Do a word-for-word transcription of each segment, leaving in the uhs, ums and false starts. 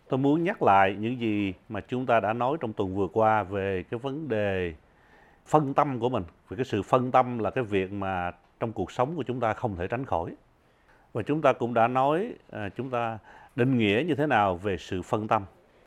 Tôi muốn nhắc lại những gì mà chúng ta đã nói trong tuần vừa qua về cái vấn đề phân tâm của mình. Về cái sự phân tâm là cái việc mà trong cuộc sống của chúng ta không thể tránh khỏi. Và chúng ta cũng đã nói à, chúng ta định nghĩa như thế nào về sự phân tâm.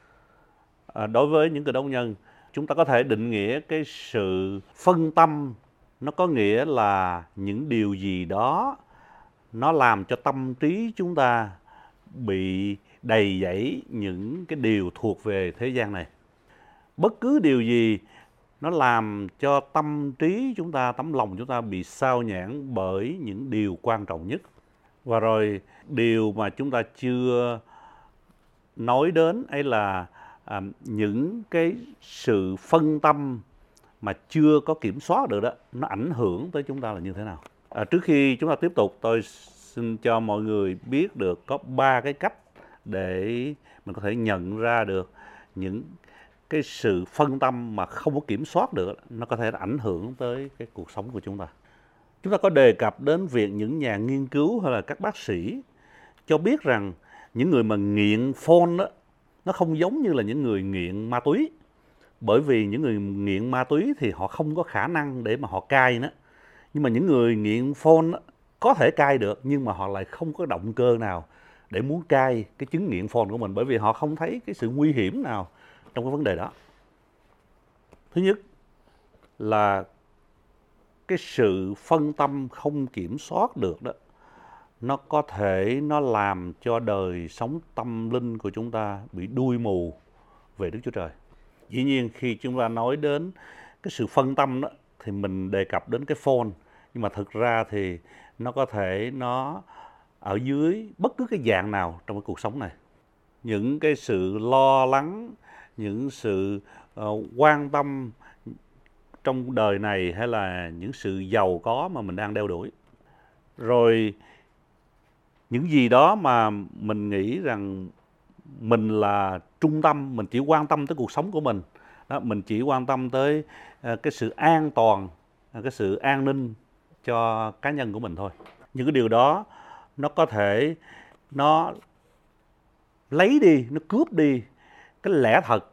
À, đối với những cơ đốc nhân, chúng ta có thể định nghĩa cái sự phân tâm nó có nghĩa là những điều gì đó nó làm cho tâm trí chúng ta bị đầy dẫy những cái điều thuộc về thế gian này. Bất cứ điều gì nó làm cho tâm trí chúng ta, tấm lòng chúng ta bị sao nhãng bởi những điều quan trọng nhất. Và rồi điều mà chúng ta chưa nói đến ấy là à, những cái sự phân tâm mà chưa có kiểm soát được đó, nó ảnh hưởng tới chúng ta là như thế nào. À, trước khi chúng ta tiếp tục, tôi xin cho mọi người biết được có ba cái cách để mình có thể nhận ra được những cái sự phân tâm mà không có kiểm soát được, nó có thể ảnh hưởng tới cái cuộc sống của chúng ta. Chúng ta có đề cập đến việc những nhà nghiên cứu hay là các bác sĩ cho biết rằng những người mà nghiện phone đó, nó không giống như là những người nghiện ma túy. Bởi vì những người nghiện ma túy thì họ không có khả năng để mà họ cai nữa. Nhưng mà những người nghiện phone đó, có thể cai được nhưng mà họ lại không có động cơ nào để muốn cai cái chứng nghiện phone của mình, bởi vì họ không thấy cái sự nguy hiểm nào trong cái vấn đề đó. Thứ nhất là cái sự phân tâm không kiểm soát được đó, nó có thể nó làm cho đời sống tâm linh của chúng ta bị đuôi mù về Đức Chúa Trời. Dĩ nhiên khi chúng ta nói đến cái sự phân tâm đó thì mình đề cập đến cái phone, nhưng mà thực ra thì nó có thể nó ở dưới bất cứ cái dạng nào trong cái cuộc sống này. Những cái sự lo lắng, những sự uh, quan tâm trong đời này, hay là những sự giàu có mà mình đang đeo đuổi. Rồi những gì đó mà mình nghĩ rằng mình là trung tâm, mình chỉ quan tâm tới cuộc sống của mình. Đó, mình chỉ quan tâm tới uh, cái sự an toàn, uh, cái sự an ninh cho cá nhân của mình thôi. Những cái điều đó nó có thể nó lấy đi, nó cướp đi cái lẽ thật,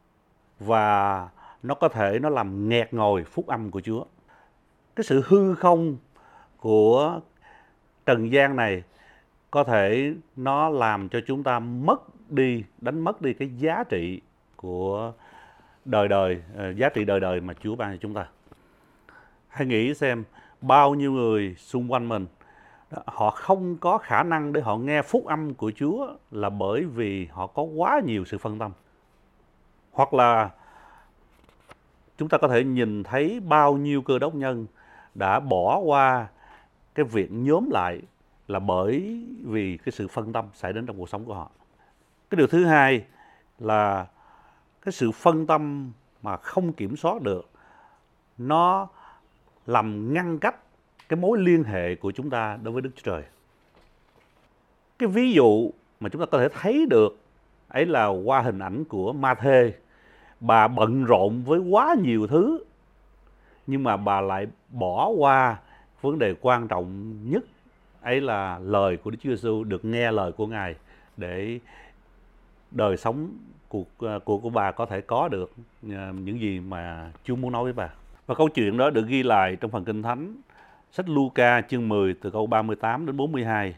và nó có thể nó làm nghẹt ngòi phúc âm của Chúa. Cái sự hư không của trần gian này có thể nó làm cho chúng ta mất đi, đánh mất đi cái giá trị của đời đời, giá trị đời đời mà Chúa ban cho chúng ta. Hãy nghĩ xem bao nhiêu người xung quanh mình, họ không có khả năng để họ nghe phúc âm của Chúa là bởi vì họ có quá nhiều sự phân tâm. Hoặc là chúng ta có thể nhìn thấy bao nhiêu cơ đốc nhân đã bỏ qua cái việc nhóm lại là bởi vì cái sự phân tâm xảy đến trong cuộc sống của họ. Cái điều thứ hai là cái sự phân tâm mà không kiểm soát được, nó làm ngăn cách cái mối liên hệ của chúng ta đối với Đức Chúa Trời. Cái ví dụ mà chúng ta có thể thấy được ấy là qua hình ảnh của Ma-thê. Bà bận rộn với quá nhiều thứ, nhưng mà bà lại bỏ qua vấn đề quan trọng nhất, ấy là lời của Đức Chúa Giêsu, được nghe lời của Ngài để đời sống của, của, của bà có thể có được những gì mà Chúa muốn nói với bà. Và câu chuyện đó được ghi lại trong phần Kinh Thánh, sách Luca chương mười từ câu ba mươi tám đến bốn mươi hai.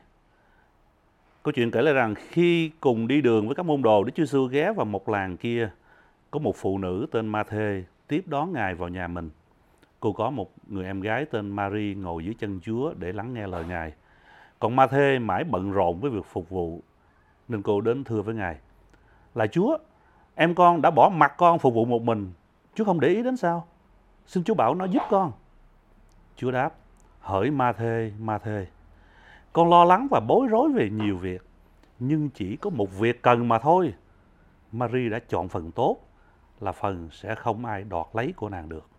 Câu chuyện kể lại rằng khi cùng đi đường với các môn đồ, Đức Chúa Giêsu ghé vào một làng kia. Có một phụ nữ tên Ma-thê tiếp đón Ngài vào nhà mình. Cô có một người em gái tên Mary ngồi dưới chân Chúa để lắng nghe lời Ngài. Còn Ma-thê mãi bận rộn với việc phục vụ, nên cô đến thưa với Ngài: "Lạy Chúa, em con đã bỏ mặc con phục vụ một mình, Chúa không để ý đến sao? Xin Chúa bảo nó giúp con." Chúa đáp: "Hỡi Ma-thê, Ma-thê, con lo lắng và bối rối về nhiều việc, nhưng chỉ có một việc cần mà thôi. Mary đã chọn phần tốt, là phần sẽ không ai đoạt lấy của nàng được."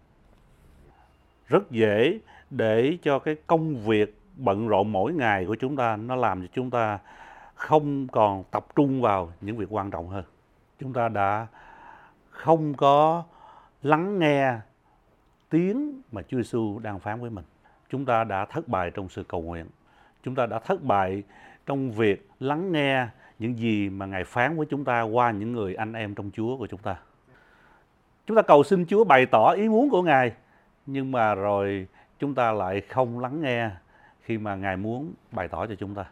Rất dễ để cho cái công việc bận rộn mỗi ngày của chúng ta nó làm cho chúng ta không còn tập trung vào những việc quan trọng hơn. Chúng ta đã không có lắng nghe tiếng mà Chúa Giêsu đang phán với mình. Chúng ta đã thất bại trong sự cầu nguyện. Chúng ta đã thất bại trong việc lắng nghe những gì mà Ngài phán với chúng ta qua những người anh em trong Chúa của chúng ta. Chúng ta cầu xin Chúa bày tỏ ý muốn của Ngài, nhưng mà rồi chúng ta lại không lắng nghe khi mà Ngài muốn bày tỏ cho chúng ta.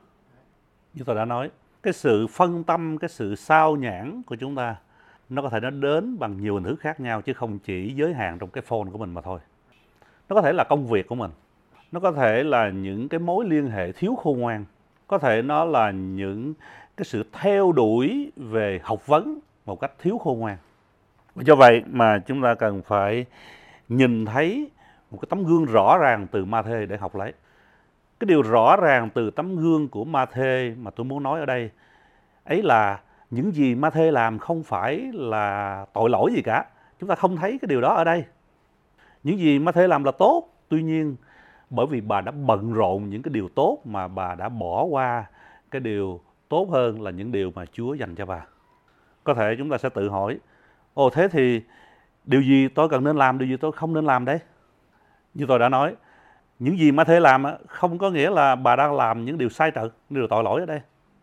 Như tôi đã nói, cái sự phân tâm, cái sự sao nhãng của chúng ta, nó có thể nó đến bằng nhiều hình thức khác nhau, chứ không chỉ giới hạn trong cái phone của mình mà thôi. Nó có thể là công việc của mình, nó có thể là những cái mối liên hệ thiếu khôn ngoan, có thể nó là những cái sự theo đuổi về học vấn một cách thiếu khôn ngoan. Và do vậy mà chúng ta cần phải nhìn thấy một cái tấm gương rõ ràng từ Ma-thê để học lấy. Cái điều rõ ràng từ tấm gương của Ma-thê mà tôi muốn nói ở đây ấy là những gì Ma-thê làm không phải là tội lỗi gì cả. Chúng ta không thấy cái điều đó ở đây. Những gì Ma-thê làm là tốt, tuy nhiên bởi vì bà đã bận rộn những cái điều tốt mà bà đã bỏ qua cái điều tốt hơn là những điều mà Chúa dành cho bà. Có thể chúng ta sẽ tự hỏi, ồ thế thì điều gì tôi cần nên làm, điều gì tôi không nên làm đấy? Như tôi đã nói, những gì Ma-thê làm không có nghĩa là bà đang làm những điều sai trật, những điều tội lỗi ở đây.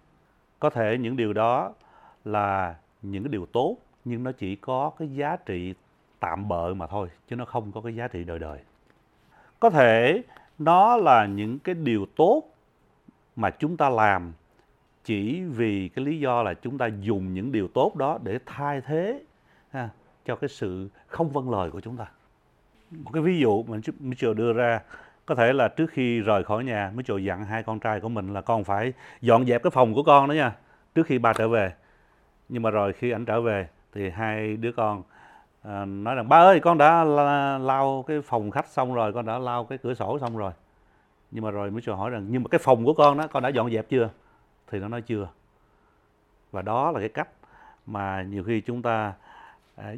Có thể những điều đó là những cái điều tốt, nhưng nó chỉ có cái giá trị tạm bợ mà thôi, chứ nó không có cái giá trị đời đời. Có thể nó là những cái điều tốt mà chúng ta làm chỉ vì cái lý do là chúng ta dùng những điều tốt đó để thay thế ha, cho cái sự không vâng lời của chúng ta. Một cái ví dụ mà Mitchell đưa ra, có thể là trước khi rời khỏi nhà, Mitchell dặn hai con trai của mình là con phải dọn dẹp cái phòng của con đó nha, trước khi ba trở về. Nhưng mà rồi khi ảnh trở về thì hai đứa con à, nói rằng ba ơi, con đã la, lau cái phòng khách xong rồi, con đã lau cái cửa sổ xong rồi. Nhưng mà rồi Mitchell hỏi rằng nhưng mà cái phòng của con đó con đã dọn dẹp chưa? Thì nó nói chưa. Và đó là cái cách mà nhiều khi chúng ta à,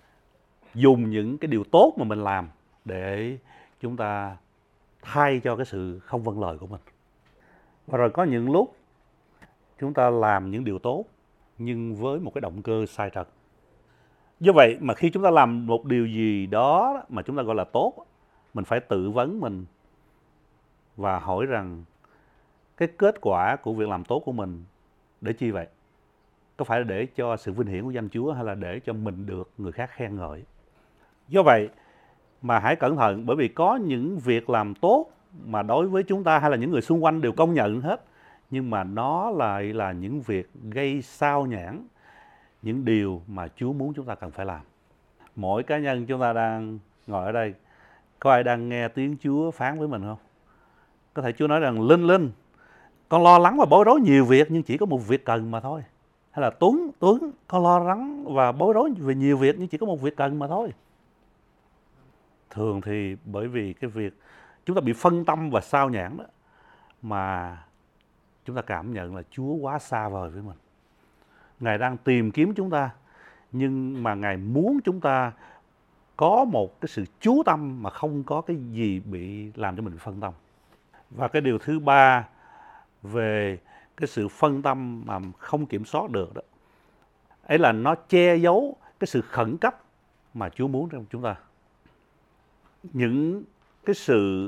dùng những cái điều tốt mà mình làm để chúng ta thay cho cái sự không vâng lời của mình. Và rồi có những lúc chúng ta làm những điều tốt nhưng với một cái động cơ sai trật. Do vậy mà khi chúng ta làm một điều gì đó mà chúng ta gọi là tốt, mình phải tự vấn mình và hỏi rằng cái kết quả của việc làm tốt của mình để chi vậy? Có phải là để cho sự vinh hiển của danh Chúa hay là để cho mình được người khác khen ngợi? Do vậy mà hãy cẩn thận, bởi vì có những việc làm tốt mà đối với chúng ta hay là những người xung quanh đều công nhận hết, nhưng mà nó lại là những việc gây sao nhãng những điều mà Chúa muốn chúng ta cần phải làm. Mỗi cá nhân chúng ta đang ngồi ở đây, có ai đang nghe tiếng Chúa phán với mình không? Có thể Chúa nói rằng Linh, Linh, con lo lắng và bối rối nhiều việc nhưng chỉ có một việc cần mà thôi. Hay là Tuấn, Tuấn, con lo lắng và bối rối về nhiều việc nhưng chỉ có một việc cần mà thôi. Thường thì bởi vì cái việc chúng ta bị phân tâm và sao nhãng đó, mà chúng ta cảm nhận là Chúa quá xa vời với mình. Ngài đang tìm kiếm chúng ta, nhưng mà Ngài muốn chúng ta có một cái sự chú tâm mà không có cái gì bị làm cho mình phân tâm. Và cái điều thứ ba về cái sự phân tâm mà không kiểm soát được đó, ấy là nó che giấu cái sự khẩn cấp mà Chúa muốn trong chúng ta. Những cái sự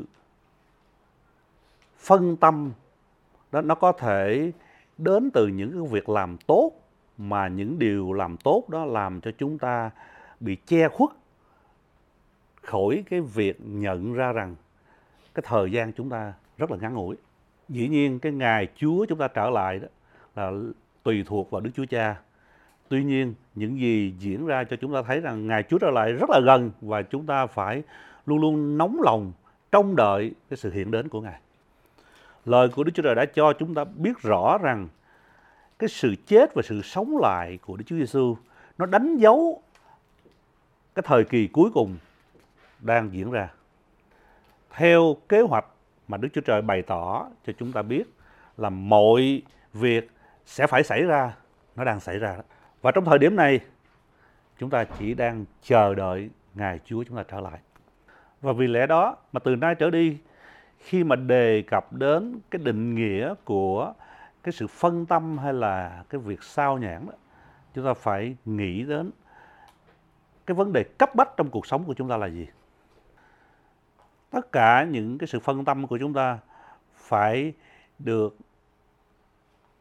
phân tâm đó nó có thể đến từ những cái việc làm tốt, mà những điều làm tốt đó làm cho chúng ta bị che khuất khỏi cái việc nhận ra rằng cái thời gian chúng ta rất là ngắn ngủi. Dĩ nhiên cái ngày Chúa chúng ta trở lại đó là tùy thuộc vào Đức Chúa Cha. Tuy nhiên những gì diễn ra cho chúng ta thấy rằng ngày Chúa trở lại rất là gần, và chúng ta phải luôn luôn nóng lòng trông đợi cái sự hiện đến của Ngài. Lời của Đức Chúa Trời đã cho chúng ta biết rõ rằng cái sự chết và sự sống lại của Đức Chúa Giêsu nó đánh dấu cái thời kỳ cuối cùng đang diễn ra. Theo kế hoạch mà Đức Chúa Trời bày tỏ cho chúng ta biết là mọi việc sẽ phải xảy ra, nó đang xảy ra đó. Và trong thời điểm này chúng ta chỉ đang chờ đợi ngày Chúa chúng ta trở lại. Và vì lẽ đó mà từ nay trở đi, khi mà đề cập đến cái định nghĩa của cái sự phân tâm hay là cái việc sao nhãng đó, chúng ta phải nghĩ đến cái vấn đề cấp bách trong cuộc sống của chúng ta là gì. Tất cả những cái sự phân tâm của chúng ta phải được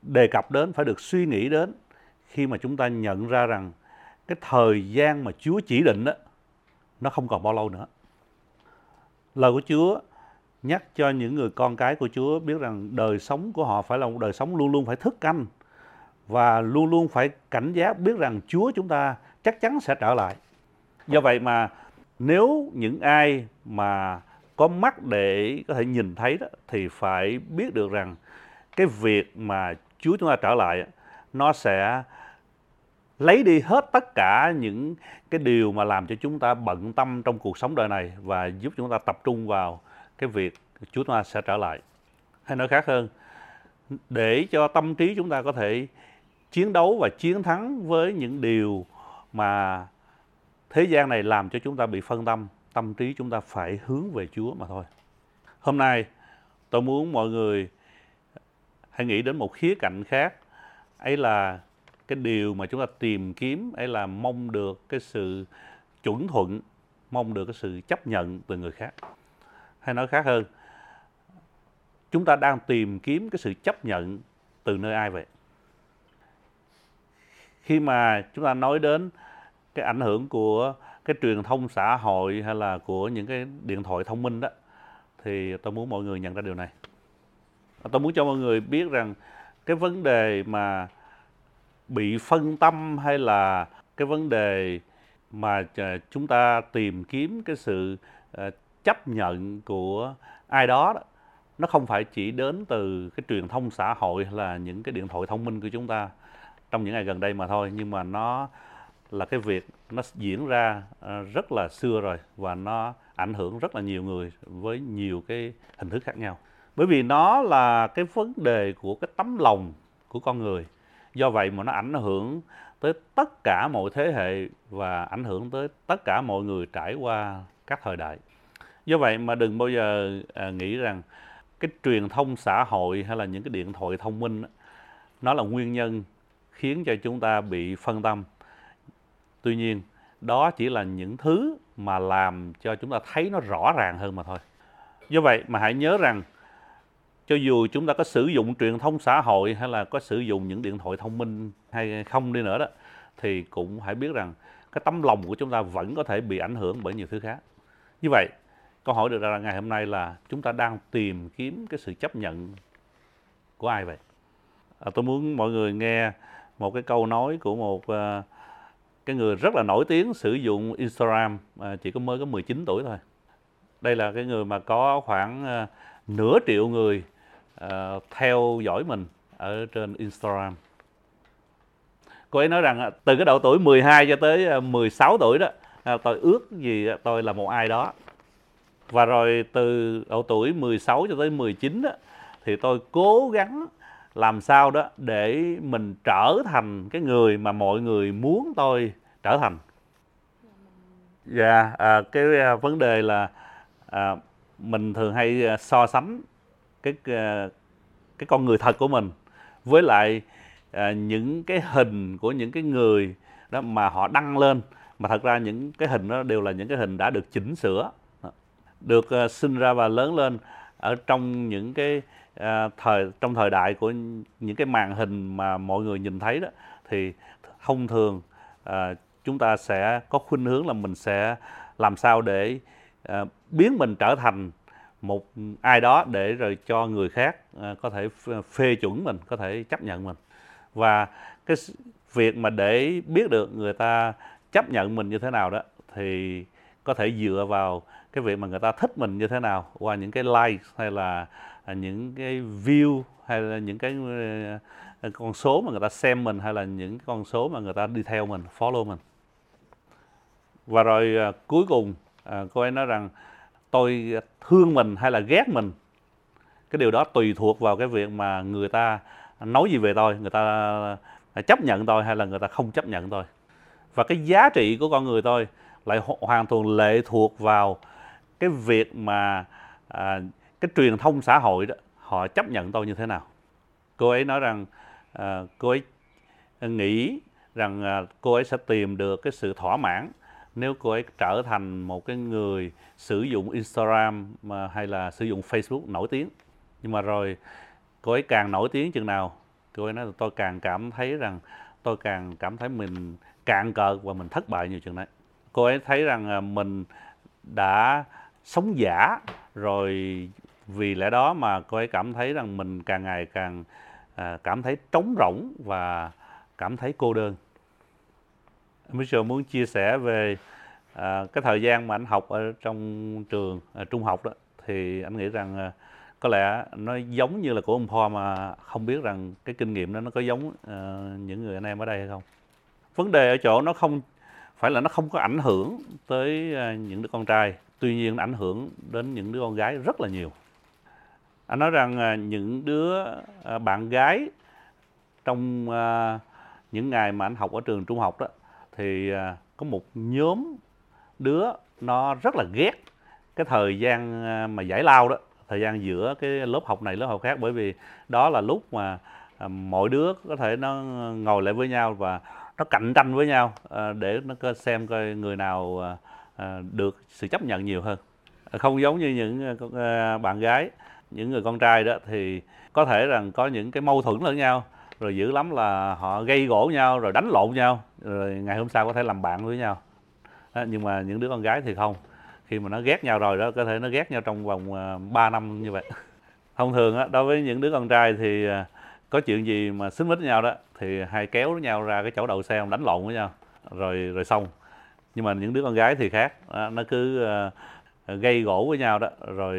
đề cập đến, phải được suy nghĩ đến khi mà chúng ta nhận ra rằng cái thời gian mà Chúa chỉ định đó, nó không còn bao lâu nữa. Lời của Chúa nhắc cho những người con cái của Chúa biết rằng đời sống của họ phải là một đời sống luôn luôn phải thức canh và luôn luôn phải cảnh giác, biết rằng Chúa chúng ta chắc chắn sẽ trở lại. Do vậy mà nếu những ai mà có mắt để có thể nhìn thấy đó, thì phải biết được rằng cái việc mà Chúa chúng ta trở lại nó sẽ lấy đi hết tất cả những cái điều mà làm cho chúng ta bận tâm trong cuộc sống đời này và giúp chúng ta tập trung vào cái việc Chúa chúng ta sẽ trở lại. Hay nói khác hơn, để cho tâm trí chúng ta có thể chiến đấu và chiến thắng với những điều mà thế gian này làm cho chúng ta bị phân tâm, tâm trí chúng ta phải hướng về Chúa mà thôi. Hôm nay tôi muốn mọi người hãy nghĩ đến một khía cạnh khác, ấy là cái điều mà chúng ta tìm kiếm, ấy là mong được cái sự chuẩn thuận, mong được cái sự chấp nhận từ người khác. Hay nói khác hơn, chúng ta đang tìm kiếm cái sự chấp nhận từ nơi ai vậy? Khi mà chúng ta nói đến cái ảnh hưởng của cái truyền thông xã hội hay là của những cái điện thoại thông minh đó, thì tôi muốn mọi người nhận ra điều này. Tôi muốn cho mọi người biết rằng cái vấn đề mà bị phân tâm hay là cái vấn đề mà chúng ta tìm kiếm cái sự chấp nhận của ai đó, đó nó không phải chỉ đến từ cái truyền thông xã hội hay là những cái điện thoại thông minh của chúng ta trong những ngày gần đây mà thôi, nhưng mà nó là cái việc nó diễn ra rất là xưa rồi và nó ảnh hưởng rất là nhiều người với nhiều cái hình thức khác nhau. Bởi vì nó là cái vấn đề của cái tấm lòng của con người. Do vậy mà nó ảnh hưởng tới tất cả mọi thế hệ và ảnh hưởng tới tất cả mọi người trải qua các thời đại. Do vậy mà đừng bao giờ à, nghĩ rằng cái truyền thông xã hội hay là những cái điện thoại thông minh nó là nguyên nhân khiến cho chúng ta bị phân tâm. Tuy nhiên, đó chỉ là những thứ mà làm cho chúng ta thấy nó rõ ràng hơn mà thôi. Do vậy mà hãy nhớ rằng cho dù chúng ta có sử dụng truyền thông xã hội hay là có sử dụng những điện thoại thông minh hay không đi nữa đó, thì cũng hãy biết rằng cái tấm lòng của chúng ta vẫn có thể bị ảnh hưởng bởi nhiều thứ khác. Như vậy, câu hỏi được ra ngày hôm nay là chúng ta đang tìm kiếm cái sự chấp nhận của ai vậy? À, tôi muốn mọi người nghe một cái câu nói của một uh, cái người rất là nổi tiếng sử dụng Instagram, uh, chỉ có mới có mười chín tuổi thôi. Đây là cái người mà có khoảng uh, nửa triệu người uh, theo dõi mình ở trên Instagram. Cô ấy nói rằng từ cái độ tuổi mười hai cho tới mười sáu tuổi đó, tôi ước gì tôi là một ai đó. Và rồi từ độ tuổi mười sáu cho tới mười chín đó, thì tôi cố gắng làm sao đó để mình trở thành cái người mà mọi người muốn tôi trở thành. Dạ, yeah, à, cái vấn đề là à, mình thường hay so sánh cái cái con người thật của mình với lại à, những cái hình của những cái người đó mà họ đăng lên, mà thật ra những cái hình đó đều là những cái hình đã được chỉnh sửa, được uh, sinh ra và lớn lên ở trong những cái uh, thời trong thời đại của những cái màn hình mà mọi người nhìn thấy đó, thì thông thường uh, chúng ta sẽ có khuynh hướng là mình sẽ làm sao để uh, biến mình trở thành một ai đó để rồi cho người khác uh, có thể phê chuẩn mình, có thể chấp nhận mình. Và cái việc mà để biết được người ta chấp nhận mình như thế nào đó thì có thể dựa vào cái việc mà người ta thích mình như thế nào qua những cái like hay là những cái view hay là những cái con số mà người ta xem mình hay là những con số mà người ta đi theo mình, follow mình. Và rồi à, cuối cùng à, cô ấy nói rằng tôi thương mình hay là ghét mình, cái điều đó tùy thuộc vào cái việc mà người ta nói gì về tôi, người ta chấp nhận tôi hay là người ta không chấp nhận tôi. Và cái giá trị của con người tôi lại hoàn toàn lệ thuộc vào cái việc mà à, cái truyền thông xã hội đó họ chấp nhận tôi như thế nào. Cô ấy nói rằng à, cô ấy nghĩ rằng à, cô ấy sẽ tìm được cái sự thỏa mãn nếu cô ấy trở thành một cái người sử dụng Instagram mà, hay là sử dụng Facebook nổi tiếng. Nhưng mà rồi cô ấy càng nổi tiếng chừng nào Cô ấy nói là tôi càng cảm thấy rằng tôi càng cảm thấy mình cạn cợt và mình thất bại nhiều chừng đấy. Cô ấy thấy rằng mình đã sống giả rồi, vì lẽ đó mà cô ấy cảm thấy rằng mình càng ngày càng à, cảm thấy trống rỗng và cảm thấy cô đơn. Mitchell muốn chia sẻ về à, cái thời gian mà anh học ở trong trường à, trung học đó, thì anh nghĩ rằng à, có lẽ nó giống như là của ông Paul, mà không biết rằng cái kinh nghiệm đó nó có giống à, những người anh em ở đây hay không. Vấn đề ở chỗ nó không phải là nó không có ảnh hưởng tới à, những đứa con trai, tuy nhiên nó ảnh hưởng đến những đứa con gái rất là nhiều. Anh nói rằng à, những đứa à, bạn gái trong à, những ngày mà anh học ở trường trung học đó, thì à, có một nhóm đứa nó rất là ghét cái thời gian à, mà giải lao đó, thời gian giữa cái lớp học này lớp học khác, bởi vì đó là lúc mà à, mọi đứa có thể nó ngồi lại với nhau và nó cạnh tranh với nhau à, để nó xem coi người nào à, à, được sự chấp nhận nhiều hơn. Không giống như những à, bạn gái, những người con trai đó thì có thể rằng có những cái mâu thuẫn lẫn nhau, rồi dữ lắm là họ gây gổ nhau rồi đánh lộn nhau, rồi ngày hôm sau có thể làm bạn với nhau. Đó, nhưng mà những đứa con gái thì không, khi mà nó ghét nhau rồi đó, có thể nó ghét nhau trong vòng ba năm như vậy. Thông thường á, đối với những đứa con trai thì có chuyện gì mà xích mích với nhau đó thì hay kéo nhau ra cái chỗ đậu xe đánh lộn với nhau rồi rồi xong. Nhưng mà những đứa con gái thì khác, nó cứ gây gổ với nhau đó, rồi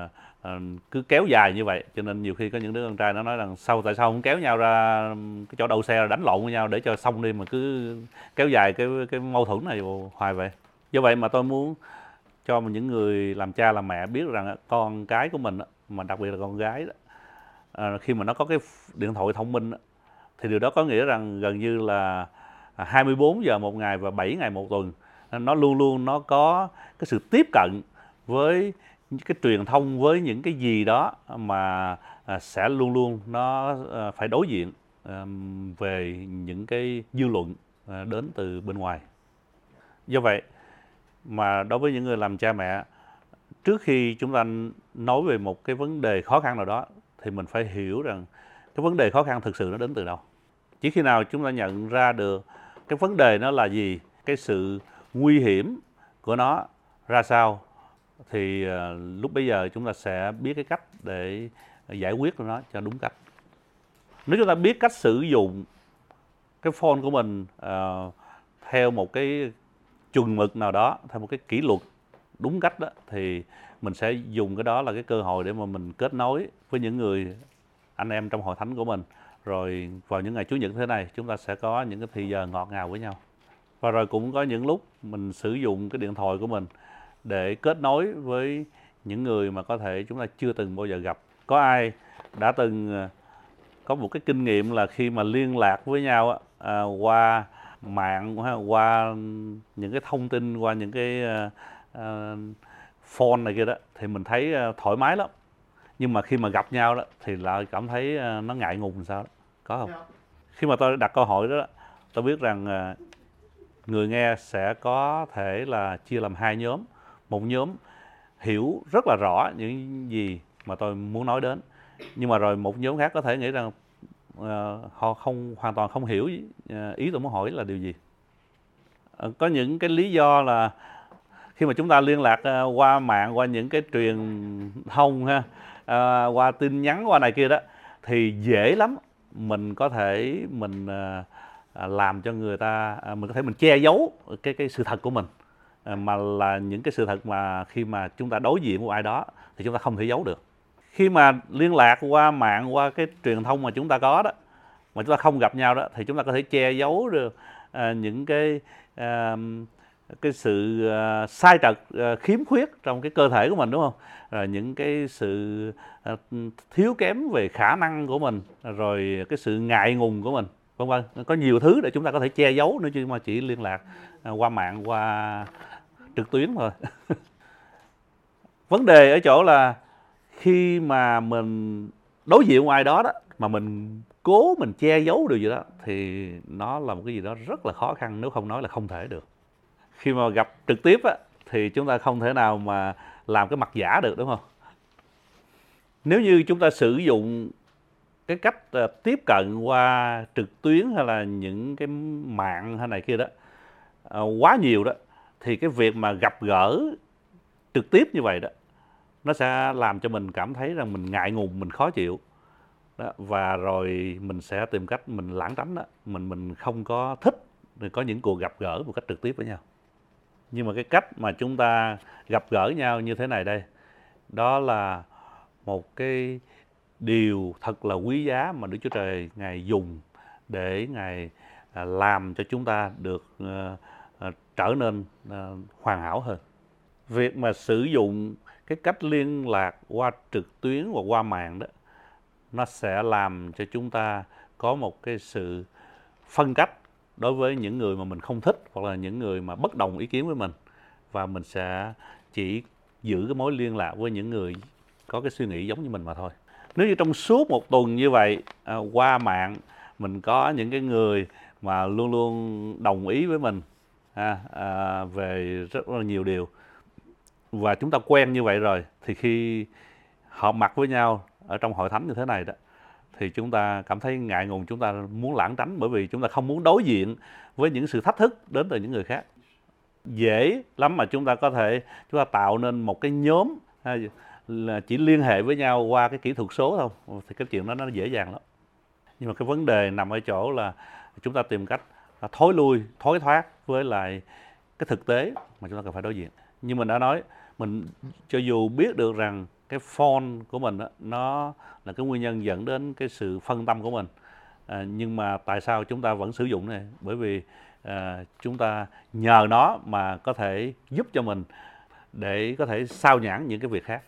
cứ kéo dài như vậy, cho nên nhiều khi có những đứa con trai nó nói rằng sao tại sao không kéo nhau ra cái chỗ đậu xe đánh lộn với nhau để cho xong đi, mà cứ kéo dài cái cái mâu thuẫn này hoài vậy. Do vậy mà tôi muốn cho những người làm cha làm mẹ biết rằng con cái của mình, mà đặc biệt là con gái đó, khi mà nó có cái điện thoại thông minh thì điều đó có nghĩa rằng gần như là hai mươi bốn giờ một ngày và bảy ngày một tuần, nó luôn luôn nó có cái sự tiếp cận với cái truyền thông, với những cái gì đó mà sẽ luôn luôn nó phải đối diện về những cái dư luận đến từ bên ngoài. Do vậy mà đối với những người làm cha mẹ, trước khi chúng ta nói về một cái vấn đề khó khăn nào đó thì mình phải hiểu rằng cái vấn đề khó khăn thực sự nó đến từ đâu. Chỉ khi nào chúng ta nhận ra được cái vấn đề nó là gì, cái sự nguy hiểm của nó ra sao, thì uh, lúc bấy giờ chúng ta sẽ biết cái cách để giải quyết nó cho đúng cách. Nếu chúng ta biết cách sử dụng cái phone của mình uh, theo một cái chuẩn mực nào đó, theo một cái kỷ luật đúng cách đó, thì mình sẽ dùng cái đó là cái cơ hội để mà mình kết nối với những người anh em trong hội thánh của mình. Rồi vào những ngày Chủ nhật thế này, chúng ta sẽ có những cái thì giờ ngọt ngào với nhau. Và rồi cũng có những lúc mình sử dụng cái điện thoại của mình để kết nối với những người mà có thể chúng ta chưa từng bao giờ gặp. Có ai đã từng có một cái kinh nghiệm là khi mà liên lạc với nhau à, qua mạng, qua những cái thông tin, qua những cái uh, uh, phone này kia đó, thì mình thấy uh, thoải mái lắm. Nhưng mà khi mà gặp nhau đó thì lại cảm thấy uh, nó ngại ngùng sao đó. Có không? Yeah. Khi mà tôi đặt câu hỏi đó, tôi biết rằng uh, người nghe sẽ có thể là chia làm hai nhóm. Một nhóm hiểu rất là rõ những gì mà tôi muốn nói đến, nhưng mà rồi một nhóm khác có thể nghĩ rằng uh, họ không hoàn toàn không hiểu uh, ý tôi muốn hỏi là điều gì. Uh, có những cái lý do là khi mà chúng ta liên lạc uh, qua mạng, qua những cái truyền thông ha, uh, qua tin nhắn, qua này kia đó, thì dễ lắm mình có thể mình uh, làm cho người ta, uh, mình có thể mình che giấu cái cái sự thật của mình, uh, mà là những cái sự thật mà khi mà chúng ta đối diện với ai đó thì chúng ta không thể giấu được. Khi mà liên lạc qua mạng, qua cái truyền thông mà chúng ta có đó, mà chúng ta không gặp nhau đó, thì chúng ta có thể che giấu được uh, những cái uh, cái sự uh, sai trật, uh, khiếm khuyết trong cái cơ thể của mình, đúng không? Rồi những cái sự uh, thiếu kém về khả năng của mình, rồi cái sự ngại ngùng của mình, vân vân. Có nhiều thứ để chúng ta có thể che giấu nếu như mà chỉ liên lạc uh, qua mạng, qua trực tuyến thôi. Vấn đề ở chỗ là khi mà mình đối diện với ai đó đó, mà mình cố mình che giấu điều gì đó, thì nó là một cái gì đó rất là khó khăn, nếu không nói là không thể được. Khi mà gặp trực tiếp á, thì chúng ta không thể nào mà làm cái mặt giả được, đúng không? Nếu như chúng ta sử dụng cái cách uh, tiếp cận qua trực tuyến hay là những cái mạng hay này kia đó uh, quá nhiều đó, thì cái việc mà gặp gỡ trực tiếp như vậy đó, nó sẽ làm cho mình cảm thấy rằng mình ngại ngùng, mình khó chịu đó, và rồi mình sẽ tìm cách mình lảng tránh đó, mình mình không có thích có những cuộc gặp gỡ một cách trực tiếp với nhau. Nhưng mà cái cách mà chúng ta gặp gỡ nhau như thế này đây, đó là một cái điều thật là quý giá mà Đức Chúa Trời Ngài dùng để Ngài làm cho chúng ta được uh, trở nên uh, hoàn hảo hơn. Việc mà sử dụng cái cách liên lạc qua trực tuyến hoặc qua mạng đó, nó sẽ làm cho chúng ta có một cái sự phân cách đối với những người mà mình không thích hoặc là những người mà bất đồng ý kiến với mình, và mình sẽ chỉ giữ cái mối liên lạc với những người có cái suy nghĩ giống như mình mà thôi. Nếu như trong suốt một tuần như vậy à, qua mạng mình có những cái người mà luôn luôn đồng ý với mình à, à, về rất là nhiều điều, và chúng ta quen như vậy rồi, thì khi họp mặt với nhau ở trong hội thánh như thế này đó, thì chúng ta cảm thấy ngại ngùng, chúng ta muốn lảng tránh, bởi vì chúng ta không muốn đối diện với những sự thách thức đến từ những người khác. Dễ lắm mà chúng ta có thể chúng ta tạo nên một cái nhóm là chỉ liên hệ với nhau qua cái kỹ thuật số thôi, thì cái chuyện đó nó dễ dàng lắm. Nhưng mà cái vấn đề nằm ở chỗ là chúng ta tìm cách thối lui, thối thoát với lại cái thực tế mà chúng ta cần phải đối diện. Như mình đã nói, mình cho dù biết được rằng cái phone của mình đó, nó là cái nguyên nhân dẫn đến cái sự phân tâm của mình, à, nhưng mà tại sao chúng ta vẫn sử dụng này? Bởi vì à, chúng ta nhờ nó mà có thể giúp cho mình để có thể sao nhãng những cái việc khác.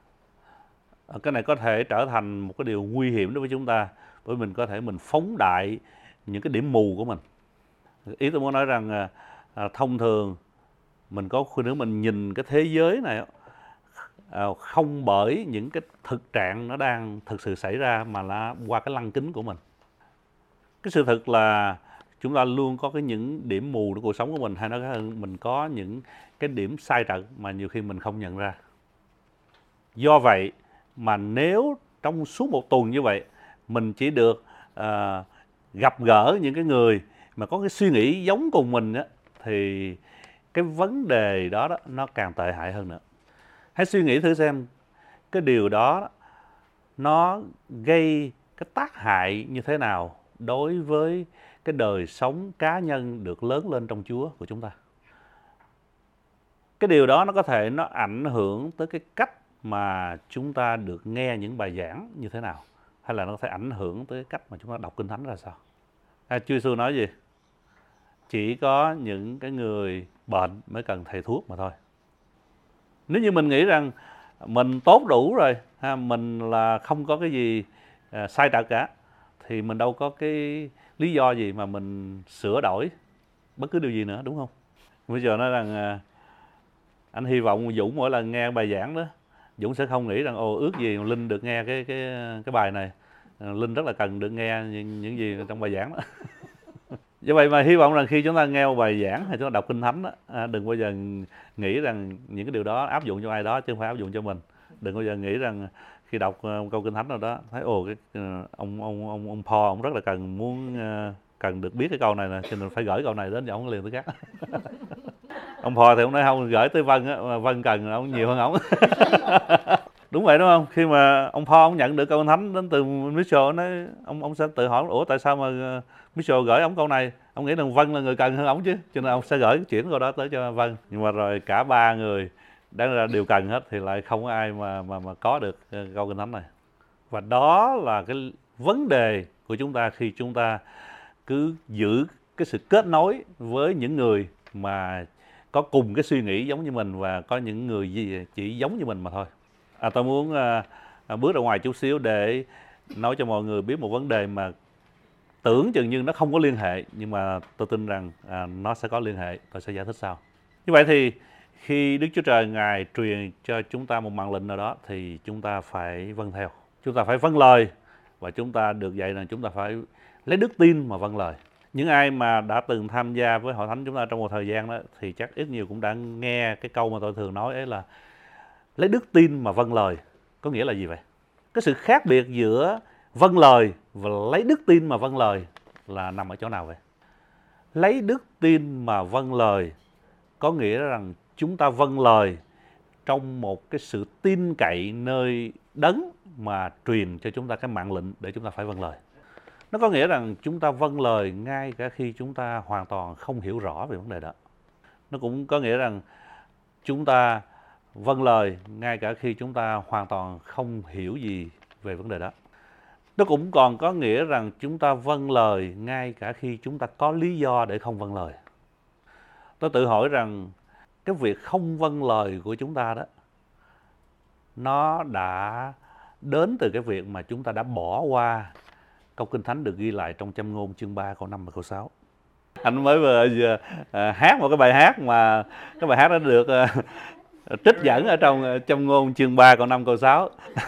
Cái này có thể trở thành một cái điều nguy hiểm đối với chúng ta, bởi mình có thể mình phóng đại những cái điểm mù của mình. Ý tôi muốn nói rằng à, thông thường mình có khuynh hướng mình nhìn cái thế giới này à, không bởi những cái thực trạng nó đang thực sự xảy ra, mà là qua cái lăng kính của mình. Cái sự thật là chúng ta luôn có cái những điểm mù trong cuộc sống của mình, hay nói hơn mình có những cái điểm sai trận mà nhiều khi mình không nhận ra. Do vậy mà nếu trong suốt một tuần như vậy mình chỉ được uh, gặp gỡ những cái người mà có cái suy nghĩ giống cùng mình á, thì cái vấn đề đó, đó nó càng tệ hại hơn nữa. Hãy suy nghĩ thử xem cái điều đó nó gây cái tác hại như thế nào đối với cái đời sống cá nhân được lớn lên trong Chúa của chúng ta. Cái điều đó nó có thể nó ảnh hưởng tới cái cách mà chúng ta được nghe những bài giảng như thế nào, hay là nó có thể ảnh hưởng tới cách mà chúng ta đọc Kinh Thánh ra sao. À, Chúa Giêsu nói gì? Chỉ có những cái người bệnh mới cần thầy thuốc mà thôi. Nếu như mình nghĩ rằng mình tốt đủ rồi, ha, mình là không có cái gì à, sai trật cả, thì mình đâu có cái lý do gì mà mình sửa đổi bất cứ điều gì nữa, đúng không? Bây giờ nói rằng à, anh hy vọng Dũng mỗi lần nghe bài giảng đó, Dũng sẽ không nghĩ rằng ồ ước gì Linh được nghe cái cái cái bài này, Linh rất là cần được nghe những, những gì trong bài giảng đó. Do vậy mà hy vọng rằng khi chúng ta nghe một bài giảng hay chúng ta đọc Kinh Thánh đó, à, đừng bao giờ nghĩ rằng những cái điều đó áp dụng cho ai đó chứ không phải áp dụng cho mình. Đừng bao giờ nghĩ rằng khi đọc uh, câu Kinh Thánh nào đó thấy ồ cái uh, ông ông ông ông Paul ông rất là cần muốn uh, cần được biết cái câu này nè, cho nên phải gửi câu này đến cho ông liền tới khác. Ông Paul thì ông nói không, gửi tới Vân á, mà Vân cần ông nhiều hơn ông. Đúng vậy đúng không? Khi mà ông Paul ông nhận được câu Kinh Thánh đến từ Mitchell, nói ông ông sẽ tự hỏi ủa tại sao mà uh, Mitchell gửi ông câu này, ông nghĩ rằng Vân là người cần hơn ông chứ, cho nên ông sẽ gửi chuyển câu đó tới cho Vân. Nhưng mà rồi cả ba người đáng ra đều cần hết thì lại không có ai mà mà mà có được câu Kinh Thánh này. Và đó là cái vấn đề của chúng ta khi chúng ta cứ giữ cái sự kết nối với những người mà có cùng cái suy nghĩ giống như mình, và có những người gì chỉ giống như mình mà thôi. À, tôi muốn à, à, bước ra ngoài chút xíu để nói cho mọi người biết một vấn đề mà tưởng chừng như nó không có liên hệ, nhưng mà tôi tin rằng à, nó sẽ có liên hệ. Tôi sẽ giải thích sau. Như vậy thì khi Đức Chúa Trời Ngài truyền cho chúng ta một mạng lệnh nào đó thì chúng ta phải vâng theo. Chúng ta phải vâng lời, và chúng ta được dạy là chúng ta phải lấy đức tin mà vâng lời. Những ai mà đã từng tham gia với hội thánh chúng ta trong một thời gian đó thì chắc ít nhiều cũng đã nghe cái câu mà tôi thường nói ấy là lấy đức tin mà vâng lời. Có nghĩa là gì vậy? Cái sự khác biệt giữa Vâng lời và lấy đức tin mà vâng lời là nằm ở chỗ nào vậy? Lấy đức tin mà vâng lời có nghĩa rằng chúng ta vâng lời trong một cái sự tin cậy nơi đấng mà truyền cho chúng ta cái mạng lệnh để chúng ta phải vâng lời. Nó có nghĩa rằng chúng ta vâng lời ngay cả khi chúng ta hoàn toàn không hiểu rõ về vấn đề đó. Nó cũng có nghĩa rằng chúng ta vâng lời ngay cả khi chúng ta hoàn toàn không hiểu gì về vấn đề đó. Nó cũng còn có nghĩa rằng chúng ta vâng lời ngay cả khi chúng ta có lý do để không vâng lời. Tôi tự hỏi rằng cái việc không vâng lời của chúng ta đó, nó đã đến từ cái việc mà chúng ta đã bỏ qua câu Kinh Thánh được ghi lại trong Châm Ngôn chương ba câu năm và câu sáu. Anh mới vừa giờ, à, hát một cái bài hát mà cái bài hát đó được à, trích dẫn ở trong Châm Ngôn chương ba câu năm câu sáu.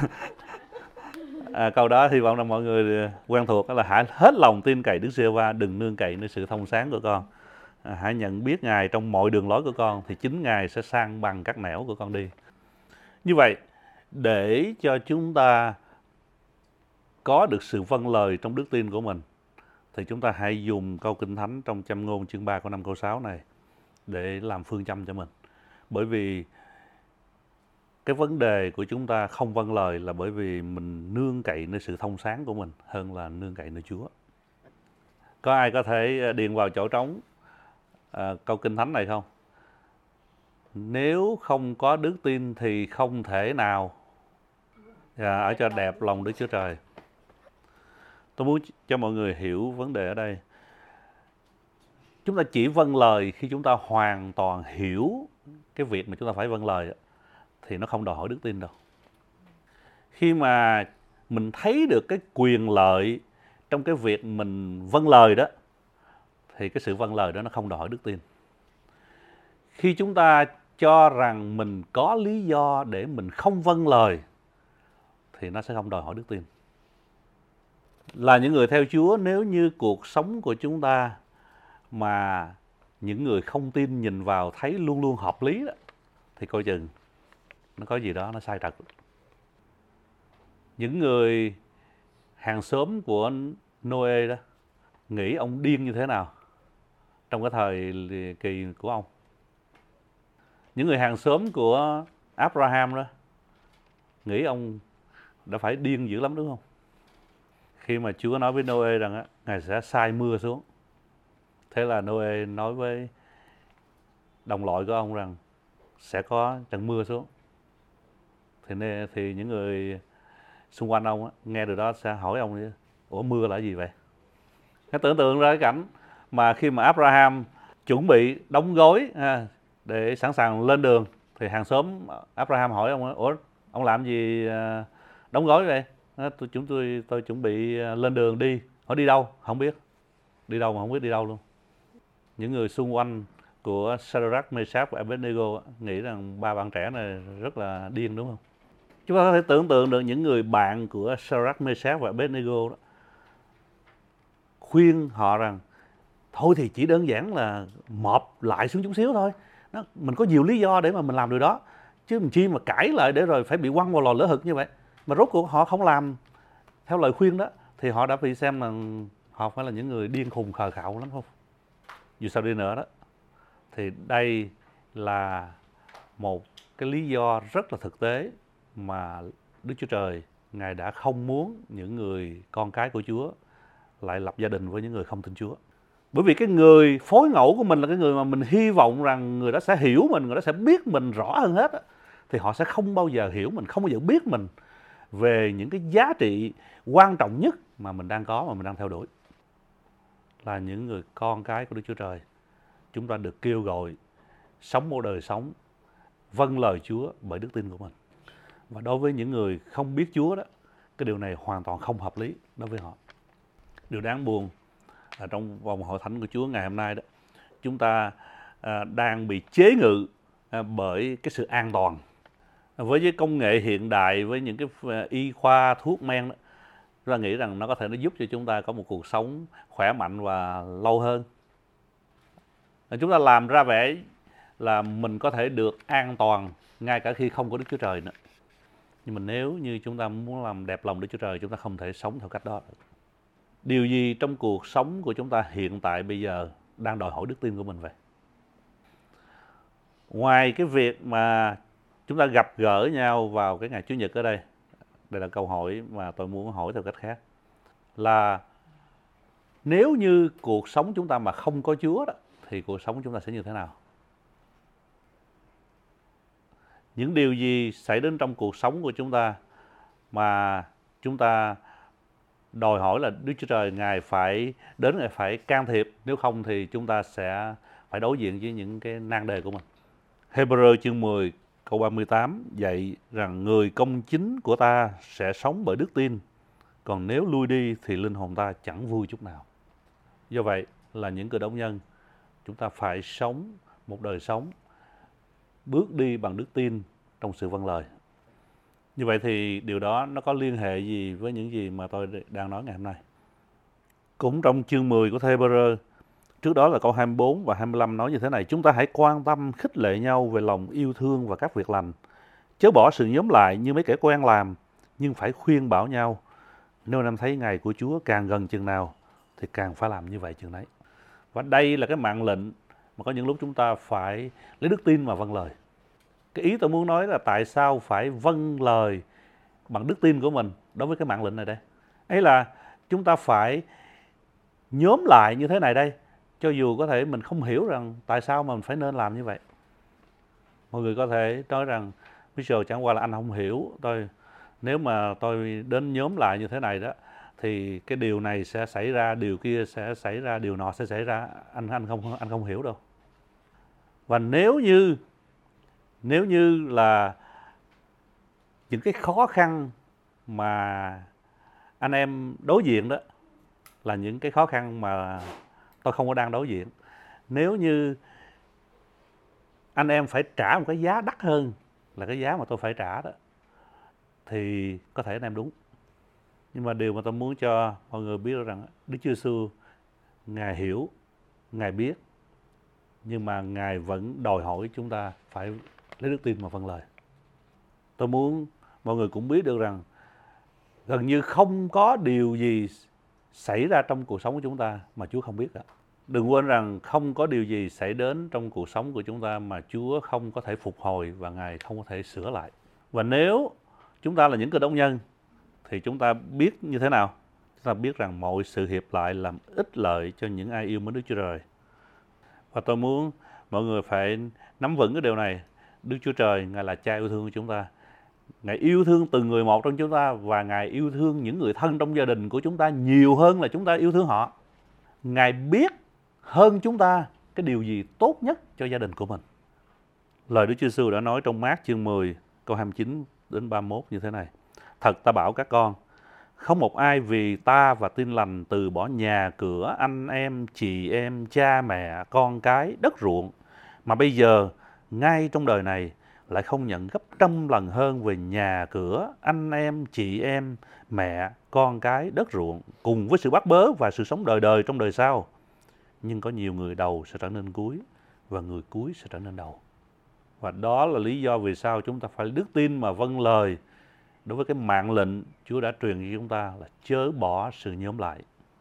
À, câu đó hy vọng là mọi người quen thuộc, đó là hãy hết lòng tin cậy Đức Giê-hô-va, đừng nương cậy nơi sự thông sáng của con. À, hãy nhận biết Ngài trong mọi đường lối của con, thì chính Ngài sẽ san bằng các nẻo của con đi. Như vậy, để cho chúng ta có được sự vâng lời trong đức tin của mình, thì chúng ta hãy dùng câu Kinh Thánh trong Châm Ngôn chương ba câu năm câu sáu này để làm phương châm cho mình. Bởi vì cái vấn đề của chúng ta không vâng lời là bởi vì mình nương cậy nơi sự thông sáng của mình hơn là nương cậy nơi Chúa. Có ai có thể điền vào chỗ trống à, câu Kinh Thánh này không? Nếu không có đức tin thì không thể nào à, ở cho đẹp lòng Đức Chúa Trời. Tôi muốn cho mọi người hiểu vấn đề ở đây. Chúng ta chỉ vâng lời khi chúng ta hoàn toàn hiểu cái việc mà chúng ta phải vâng lời thì nó không đòi hỏi đức tin đâu. Khi mà mình thấy được cái quyền lợi trong cái việc mình vâng lời đó, thì cái sự vâng lời đó nó không đòi hỏi đức tin. Khi chúng ta cho rằng mình có lý do để mình không vâng lời thì nó sẽ không đòi hỏi đức tin. Là những người theo Chúa, nếu như cuộc sống của chúng ta mà những người không tin nhìn vào thấy luôn luôn hợp lý đó, thì coi chừng nó có gì đó nó sai trật. Những người hàng xóm của Noe đó nghĩ ông điên như thế nào trong cái thời kỳ của ông. Những người hàng xóm của Abraham đó nghĩ ông đã phải điên dữ lắm, đúng không? Khi mà Chúa nói với Noe rằng á, Ngài sẽ sai mưa xuống. Thế là Noe nói với đồng loại của ông rằng sẽ có trận mưa xuống. Thì, nên, thì những người xung quanh ông á, nghe được đó sẽ hỏi ông, ủa mưa là gì vậy? Hãy tưởng tượng ra cái cảnh mà khi mà Abraham chuẩn bị đóng gói à, để sẵn sàng lên đường, thì hàng xóm Abraham hỏi ông, ủa ông làm gì à, đóng gói vậy? À, tôi, chúng tôi, tôi chuẩn bị lên đường đi. Hỏi đi đâu? Không biết. Đi đâu mà không biết đi đâu luôn. Những người xung quanh của Shadrach, Meshach và Abednego nghĩ rằng ba bạn trẻ này rất là điên, đúng không? Chúng ta có thể tưởng tượng được những người bạn của Shadrach, Meshach và Abednego đó khuyên họ rằng thôi thì chỉ đơn giản là mọp lại xuống chút xíu thôi. Đó, mình có nhiều lý do để mà mình làm điều đó, chứ mình chi mà cãi lại để rồi phải bị quăng vào lò lửa hực như vậy. Mà rốt cuộc họ không làm theo lời khuyên đó, thì họ đã bị xem là họ phải là những người điên khùng khờ khạo lắm không? Dù sao đi nữa đó, thì đây là một cái lý do rất là thực tế mà Đức Chúa Trời Ngài đã không muốn những người con cái của Chúa lại lập gia đình với những người không tin Chúa. Bởi vì cái người phối ngẫu của mình là cái người mà mình hy vọng rằng người đó sẽ hiểu mình, người đó sẽ biết mình rõ hơn hết á, thì họ sẽ không bao giờ hiểu mình, không bao giờ biết mình về những cái giá trị quan trọng nhất mà mình đang có, mà mình đang theo đuổi. Là những người con cái của Đức Chúa Trời, chúng ta được kêu gọi sống một đời sống vâng lời Chúa bởi đức tin của mình. Và đối với những người không biết Chúa đó, cái điều này hoàn toàn không hợp lý đối với họ. Điều đáng buồn là trong vòng hội thánh của Chúa ngày hôm nay đó, chúng ta à, đang bị chế ngự à, bởi cái sự an toàn. Với cái công nghệ hiện đại, với những cái y khoa, thuốc men đó, chúng ta nghĩ rằng nó có thể nó giúp cho chúng ta có một cuộc sống khỏe mạnh và lâu hơn. Chúng ta làm ra vẻ là mình có thể được an toàn ngay cả khi không có Đức Chúa Trời nữa. Nhưng mà nếu như chúng ta muốn làm đẹp lòng Đức Chúa Trời, chúng ta không thể sống theo cách đó. Điều gì trong cuộc sống của chúng ta hiện tại bây giờ đang đòi hỏi đức tin của mình vậy? Ngoài cái việc mà chúng ta gặp gỡ nhau vào cái ngày Chủ nhật ở đây, đây là câu hỏi mà tôi muốn hỏi theo cách khác, là nếu như cuộc sống chúng ta mà không có Chúa đó, thì cuộc sống chúng ta sẽ như thế nào? Những điều gì xảy đến trong cuộc sống của chúng ta mà chúng ta đòi hỏi là Đức Chúa Trời Ngài phải đến, Ngài phải can thiệp, nếu không thì chúng ta sẽ phải đối diện với những cái nan đề của mình. Hebrew chương mười câu ba mươi tám dạy rằng người công chính của ta sẽ sống bởi đức tin, còn nếu lui đi thì linh hồn ta chẳng vui chút nào. Do vậy là những cơ đốc nhân, chúng ta phải sống một đời sống bước đi bằng đức tin trong sự vâng lời. Như vậy thì điều đó nó có liên hệ gì với những gì mà tôi đang nói ngày hôm nay? Cũng trong chương mười của Hebrew, trước đó là câu hai mươi bốn và hai mươi lăm nói như thế này: chúng ta hãy quan tâm khích lệ nhau về lòng yêu thương và các việc lành, chớ bỏ sự nhóm lại như mấy kẻ quen làm, nhưng phải khuyên bảo nhau. Nếu anh thấy ngày của Chúa càng gần chừng nào thì càng phải làm như vậy chừng đấy. Và đây là cái mạng lệnh mà có những lúc chúng ta phải lấy đức tin mà vâng lời. Cái ý tôi muốn nói là tại sao phải vâng lời bằng đức tin của mình đối với cái mạng lệnh này đây. Ấy là chúng ta phải nhóm lại như thế này đây, cho dù có thể mình không hiểu rằng tại sao mà mình phải nên làm như vậy. Mọi người có thể nói rằng Mitchell chẳng qua là anh không hiểu tôi, nếu mà tôi đến nhóm lại như thế này đó thì cái điều này sẽ xảy ra, điều kia sẽ xảy ra, điều nọ sẽ xảy ra. Anh anh không anh không hiểu đâu. Và nếu như nếu như là những cái khó khăn mà anh em đối diện đó là những cái khó khăn mà tôi không có đang đối diện, nếu như anh em phải trả một cái giá đắt hơn là cái giá mà tôi phải trả đó, thì có thể anh em đúng. Nhưng mà điều mà tôi muốn cho mọi người biết rằng Đức Chúa Giêsu Ngài hiểu, Ngài biết, nhưng mà Ngài vẫn đòi hỏi chúng ta phải lấy đức tin mà vâng lời. Tôi muốn mọi người cũng biết được rằng gần như không có điều gì xảy ra trong cuộc sống của chúng ta mà Chúa không biết cả. Đừng quên rằng không có điều gì xảy đến trong cuộc sống của chúng ta mà Chúa không có thể phục hồi và Ngài không có thể sửa lại. Và nếu chúng ta là những cơ đốc nhân thì chúng ta biết như thế nào? Chúng ta biết rằng mọi sự hiệp lại làm ích lợi cho những ai yêu mến Đức Chúa Trời. Và tôi muốn mọi người phải nắm vững cái điều này. Đức Chúa Trời, Ngài là Cha yêu thương của chúng ta. Ngài yêu thương từng người một trong chúng ta và Ngài yêu thương những người thân trong gia đình của chúng ta nhiều hơn là chúng ta yêu thương họ. Ngài biết hơn chúng ta cái điều gì tốt nhất cho gia đình của mình. Lời Đức Chúa Giêsu đã nói trong Mác chương mười câu hai mươi chín đến ba mươi mốt như thế này: thật ta bảo các con, không một ai vì ta và tin lành từ bỏ nhà cửa, anh em, chị em, cha mẹ, con cái, đất ruộng, mà bây giờ ngay trong đời này lại không nhận gấp trăm lần hơn về nhà cửa, anh em, chị em, mẹ, con cái, đất ruộng, cùng với sự bắt bớ và sự sống đời đời trong đời sau. Nhưng có nhiều người đầu sẽ trở nên cuối, và người cuối sẽ trở nên đầu. Và đó là lý do vì sao chúng ta phải đức tin mà vâng lời đối với cái mạng lệnh Chúa đã truyền cho chúng ta là chớ bỏ sự nhóm lại.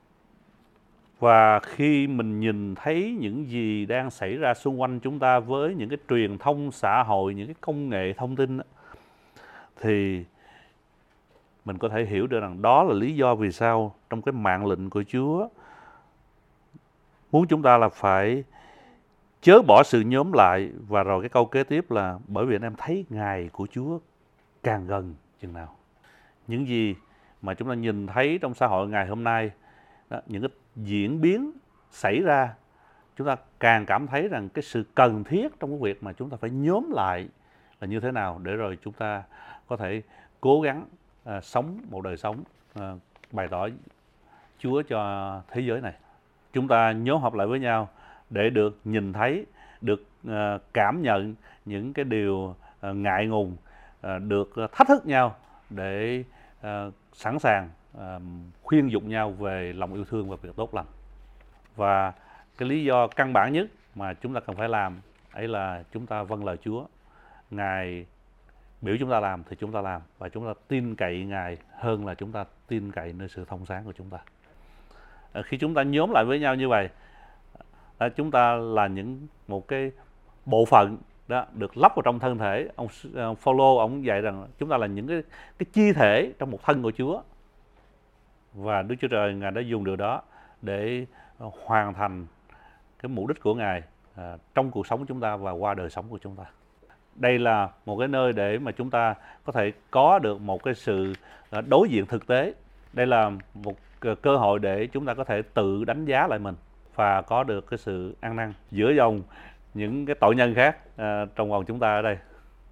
Và khi mình nhìn thấy những gì đang xảy ra xung quanh chúng ta với những cái truyền thông xã hội, những cái công nghệ thông tin, thì mình có thể hiểu được rằng đó là lý do vì sao trong cái mạng lệnh của Chúa muốn chúng ta là phải chớ bỏ sự nhóm lại. Và rồi cái câu kế tiếp là bởi vì anh em thấy ngày của Chúa càng gần chừng nào. Những gì mà chúng ta nhìn thấy trong xã hội ngày hôm nay đó, những cái diễn biến xảy ra, chúng ta càng cảm thấy rằng cái sự cần thiết trong cái việc mà chúng ta phải nhóm lại là như thế nào, để rồi chúng ta có thể cố gắng à, sống một đời sống à, bày tỏ Chúa cho thế giới này. Chúng ta nhóm họp lại với nhau để được nhìn thấy, được à, cảm nhận những cái điều à, ngại ngùng, à, được thách thức nhau để à, sẵn sàng à, khuyên dục nhau về lòng yêu thương và việc tốt lành. Và cái lý do căn bản nhất mà chúng ta cần phải làm ấy là chúng ta vâng lời Chúa. Ngài biểu chúng ta làm thì chúng ta làm, và chúng ta tin cậy Ngài hơn là chúng ta tin cậy nơi sự thông sáng của chúng ta. À, khi chúng ta nhóm lại với nhau như vậy, à, chúng ta là những một cái bộ phận đó được lắp vào trong thân thể. Ông uh, Phaolô ông dạy rằng chúng ta là những cái cái chi thể trong một thân của Chúa, và Đức Chúa Trời Ngài đã dùng điều đó để hoàn thành cái mục đích của Ngài à, trong cuộc sống của chúng ta và qua đời sống của chúng ta. Đây là một cái nơi để mà chúng ta có thể có được một cái sự đối diện thực tế. Đây là một cơ hội để chúng ta có thể tự đánh giá lại mình và có được cái sự ăn năn giữa dòng những cái tội nhân khác à, trong vòng chúng ta ở đây.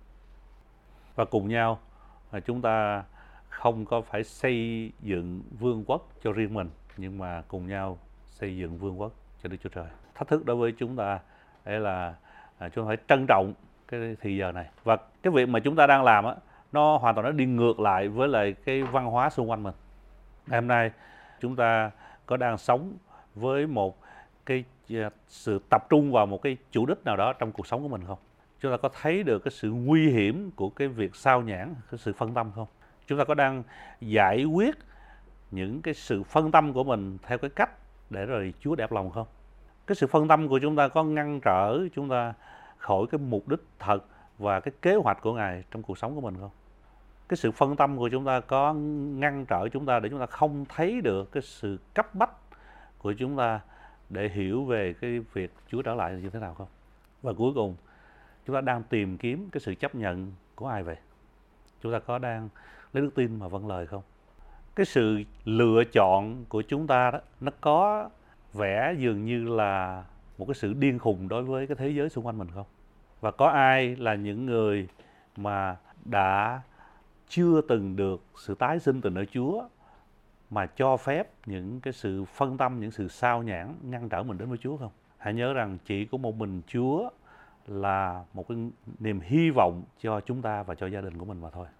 Và cùng nhau à, chúng ta không có phải xây dựng vương quốc cho riêng mình, nhưng mà cùng nhau xây dựng vương quốc cho Đức Chúa Trời. Thách thức đối với chúng ta đây là à, chúng ta phải trân trọng cái thì giờ này, và cái việc mà chúng ta đang làm á, nó hoàn toàn nó đi ngược lại với lại cái văn hóa xung quanh mình. Ngày hôm nay chúng ta có đang sống với một cái sự tập trung vào một cái chủ đích nào đó trong cuộc sống của mình không? Chúng ta có thấy được cái sự nguy hiểm của cái việc sao nhãng, cái sự phân tâm không? Chúng ta có đang giải quyết những cái sự phân tâm của mình theo cái cách để rồi Chúa đẹp lòng không? Cái sự phân tâm của chúng ta có ngăn trở chúng ta khỏi cái mục đích thật và cái kế hoạch của Ngài trong cuộc sống của mình không? Cái sự phân tâm của chúng ta có ngăn trở chúng ta để chúng ta không thấy được cái sự cấp bách của chúng ta để hiểu về cái việc Chúa trở lại là như thế nào không? Và cuối cùng, chúng ta đang tìm kiếm cái sự chấp nhận của ai vậy? Chúng ta có đang lấy đức tin mà vâng lời không? Cái sự lựa chọn của chúng ta đó, nó có vẻ dường như là một cái sự điên khùng đối với cái thế giới xung quanh mình không? Và có ai là những người mà đã chưa từng được sự tái sinh từ nơi Chúa mà cho phép những cái sự phân tâm, những sự sao nhãng ngăn trở mình đến với Chúa không? Hãy nhớ rằng chỉ có một mình Chúa là một cái niềm hy vọng cho chúng ta và cho gia đình của mình mà thôi.